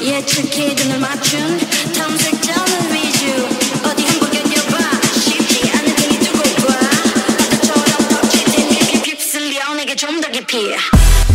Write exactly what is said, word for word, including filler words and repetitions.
예측해 등을 맞춘 탐색자는 위주 어디 한번 견뎌봐 쉽지 않은 등이 두고 봐 바다처럼 덮칠 테니 휩쓸려 내게 좀 더 깊이